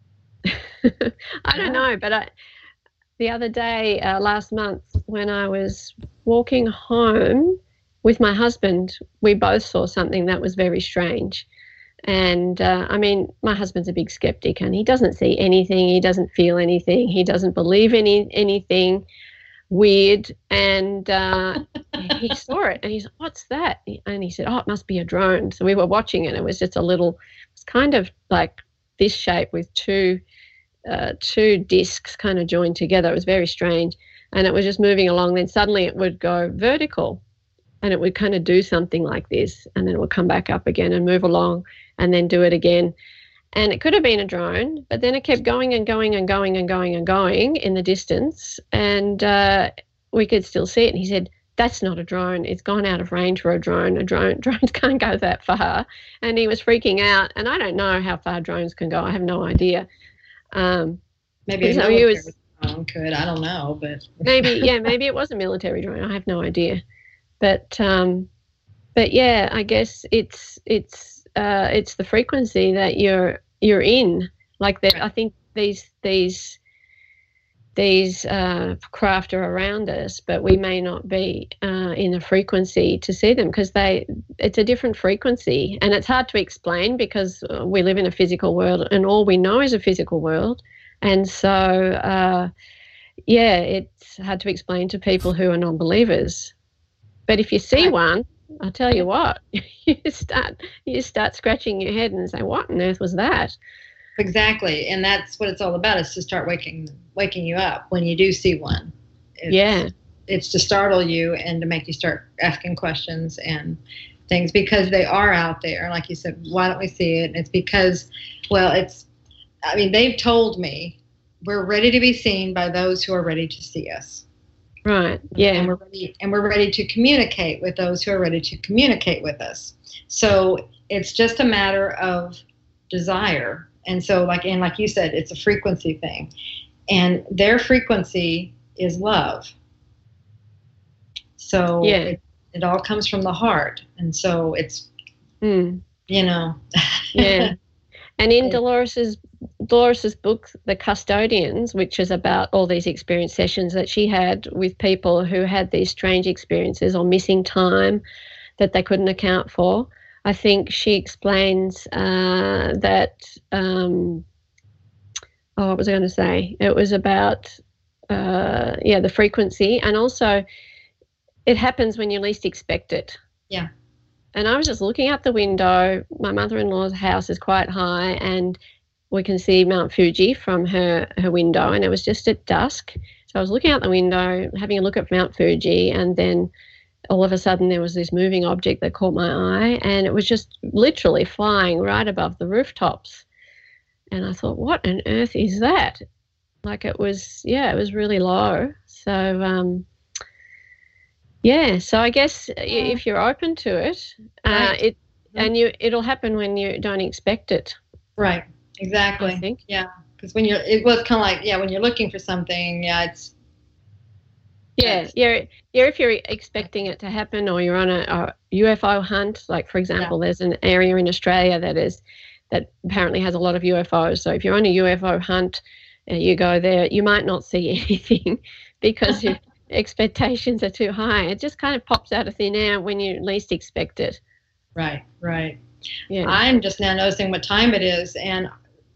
I don't know, but I, the other day, uh, last month, when I was walking home with my husband, we both saw something that was very strange. And uh, I mean, my husband's a big skeptic, and he doesn't see anything, he doesn't feel anything, he doesn't believe any anything weird. And uh, he saw it, and he's like, "What's that?" And he said, "Oh, it must be a drone." So we were watching it. It was just a little, it was kind of like this shape with two uh, two discs kind of joined together. It was very strange, and it was just moving along. Then suddenly it would go vertical, and it would kind of do something like this, and then it would come back up again and move along, and then do it again. And it could have been a drone, but then it kept going and going and going and going and going in the distance, and uh, we could still see it. And he said, "That's not a drone. It's gone out of range for a drone. A drone drones can't go that far." And he was freaking out. And I don't know how far drones can go. I have no idea. Um, Maybe a so military he was drone could. I don't know, but maybe, yeah, maybe it was a military drone. I have no idea. But um, but yeah, I guess it's it's uh, it's the frequency that you're you're in. Like that, Right. I think these these these uh, craft are around us, but we may not be uh, in a frequency to see them because they it's a different frequency, and it's hard to explain because we live in a physical world and all we know is a physical world. And so, uh, yeah, it's hard to explain to people who are non-believers. But if you see one, I'll tell you what, you start you start scratching your head and say, what on earth was that? Exactly, and that's what it's all about, is to start waking waking you up when you do see one. It's, yeah. It's to startle you and to make you start asking questions and things, because they are out there. Like you said, why don't we see it? And it's because, well, it's, I mean, they've told me we're ready to be seen by those who are ready to see us. Right, yeah. And we're ready, and we're ready to communicate with those who are ready to communicate with us. So it's just a matter of desire. And so, like, and like you said, it's a frequency thing. And their frequency is love. So yeah. it, it all comes from the heart. And so it's, mm. you know. yeah. And in Dolores's, Dolores's book, The Custodians, which is about all these experience sessions that she had with people who had these strange experiences or missing time that they couldn't account for, I think she explains uh, that, um, oh, what was I going to say? It was about, uh, yeah, the frequency, and also it happens when you least expect it. Yeah. And I was just looking out the window. My mother-in-law's house is quite high, and we can see Mount Fuji from her, her window, and it was just at dusk. So I was looking out the window, having a look at Mount Fuji, and then all of a sudden there was this moving object that caught my eye, and it was just literally flying right above the rooftops. And I thought, what on earth is that? Like it was, yeah, it was really low. So, um, yeah, so I guess if you're open to it, uh, right. it and you it'll happen when you don't expect it. Right, exactly. I think. Yeah, because when you're, it was kind of like, yeah, when you're looking for something, yeah, it's, Yeah, yeah, yeah. If you're expecting it to happen, or you're on a, a U F O hunt, like for example, yeah. there's an area in Australia that is that apparently has a lot of U F Os. So if you're on a U F O hunt, uh, you go there, you might not see anything because your expectations are too high. It just kind of pops out of thin air when you least expect it. Right, right. Yeah. I'm just now noticing what time it is, and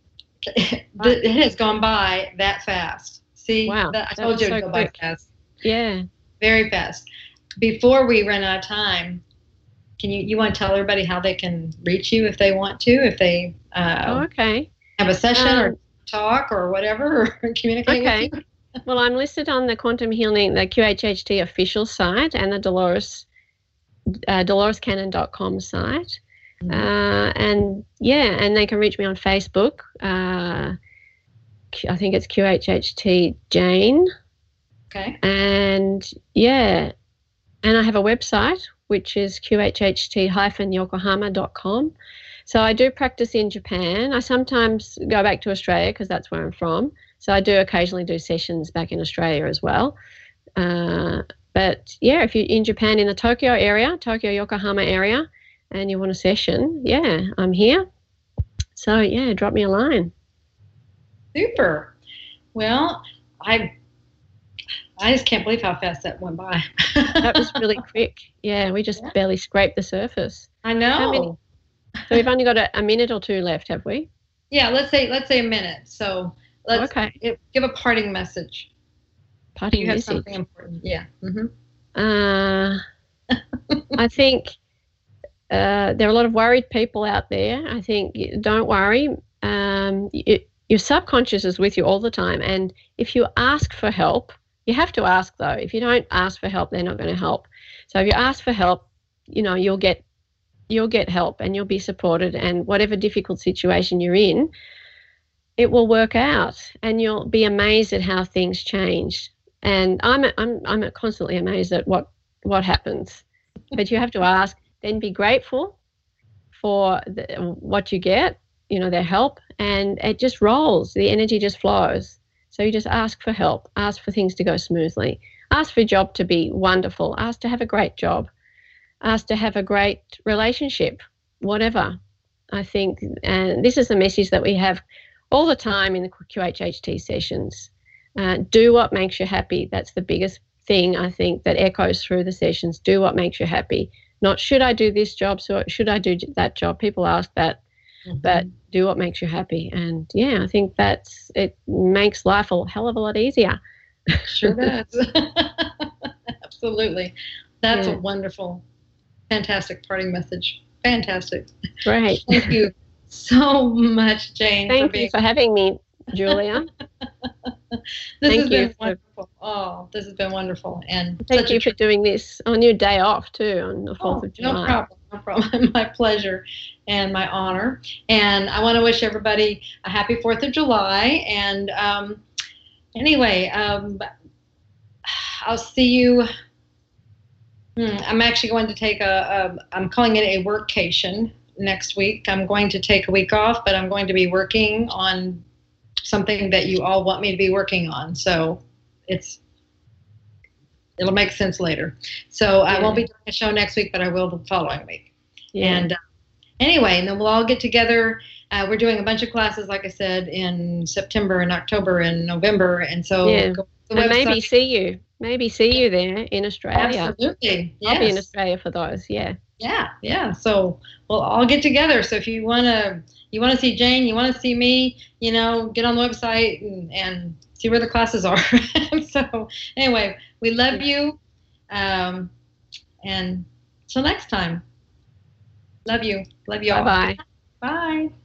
it has gone by that fast. See, wow, that, I told you it would go by fast. Yeah. Very fast. Before we run out of time, can you, you want to tell everybody how they can reach you if they want to, if they uh, oh, okay. have a session um, or talk or whatever, or communicate okay. with you? Well, I'm listed on the Quantum Healing, the Q H H T official site, and the Dolores, uh, Dolores Cannon dot com site. Mm-hmm. Uh, and, yeah, and they can reach me on Facebook. Uh, I think it's Q H H T Jane. Okay. And yeah, and I have a website which is Q H H T Yokohama dot com. So I do practice in Japan. I sometimes go back to Australia because that's where I'm from. So I do occasionally do sessions back in Australia as well. Uh, but yeah, if you're in Japan, in the Tokyo area, Tokyo Yokohama area, and you want a session, yeah, I'm here. So yeah, drop me a line. Super. Well, I. I just can't believe how fast that went by. That was really quick. Yeah, we just yeah. barely scraped the surface. I know. So we've only got a, a minute or two left, have we? Yeah, let's say let's say a minute. So let's okay. give a parting message. Parting you have message. Something important. Yeah. Mm-hmm. Uh, I think uh, there are a lot of worried people out there. I think don't worry. Um, it, your subconscious is with you all the time, and if you ask for help. You have to ask, though. If you don't ask for help, they're not going to help. So if you ask for help, you know, you'll get you'll get help and you'll be supported, and whatever difficult situation you're in, it will work out, and you'll be amazed at how things change. And I'm I'm I'm constantly amazed at what what happens. But you have to ask, then be grateful for the, what you get, you know, their help, and it just rolls. The energy just flows. So you just ask for help, ask for things to go smoothly, ask for a job to be wonderful, ask to have a great job, ask to have a great relationship, whatever. I think, and this is the message that we have all the time in the Q H H T sessions. Uh, do what makes you happy. That's the biggest thing, I think, that echoes through the sessions. Do what makes you happy. Not should I do this job, so should I do that job? People ask that, mm-hmm. but do what makes you happy. And yeah, I think that's it makes life a hell of a lot easier. Sure does. Absolutely. That's yeah. a wonderful, fantastic parting message. Fantastic. Great. Thank you so much, Jane. Thank for being- you for having me, Julia. This Thank has been for, wonderful. Oh, this has been wonderful. And thank you for doing this on your day off too, on the fourth oh, of July. No problem. No problem. My pleasure and my honor. And I want to wish everybody a happy fourth of July. And um, anyway, um, I'll see you. Hmm, I'm actually going to take a, a, I'm calling it a workcation next week. I'm going to take a week off, but I'm going to be working on something that you all want me to be working on. So it's, it'll make sense later. So yeah. I won't be doing a show next week, but I will the following week. Yeah. And uh, anyway, and then we'll all get together. Uh, we're doing a bunch of classes, like I said, in September and October and November. And so yeah. go to the and website. maybe see you, maybe see you there in Australia. Absolutely. Yes. I'll be in Australia for those. Yeah. Yeah. Yeah. So we'll all get together. So if you want to, you want to see Jane, you want to see me, you know, get on the website and, and see where the classes are. So anyway, we love you. Um, and till next time. Love you. Love you all. Bye-bye. Bye.